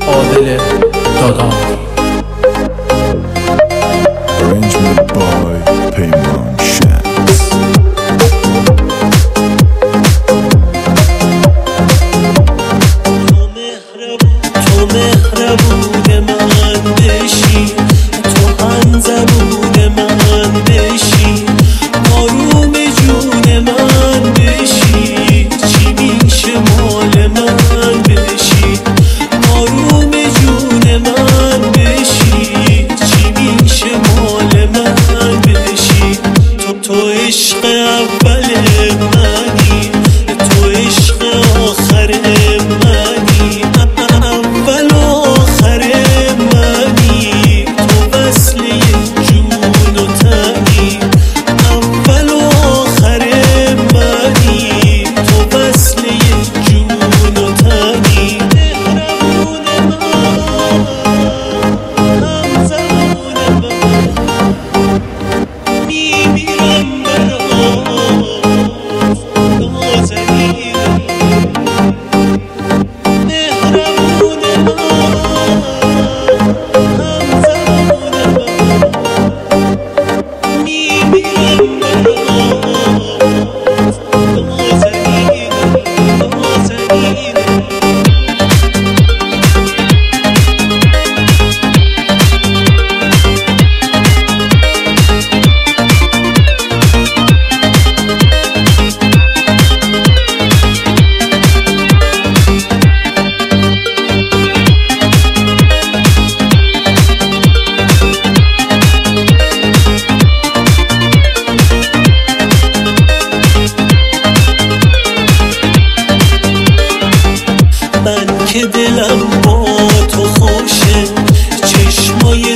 عادل دادانی. Arrangement by Payman Shams. تو مهربون من بشی، تو همزبون من بشی، آروم جون من بشی، چی میشه مال من بشی، آروم جون من بشی، چی میشه مال من بشی. تو عشق اول منی، تو عشق آخر منی، اول و آخر منی، تو وصله جون و تنی، اول و آخر منی، تو وصله جون و تنی. مهربون من، همزمان من، میمیرم برات نازنینم. مهربون من، همزمان من، میمیرم برات نازنینم، نازنینم. من که دلم با تو خوشه، چشمای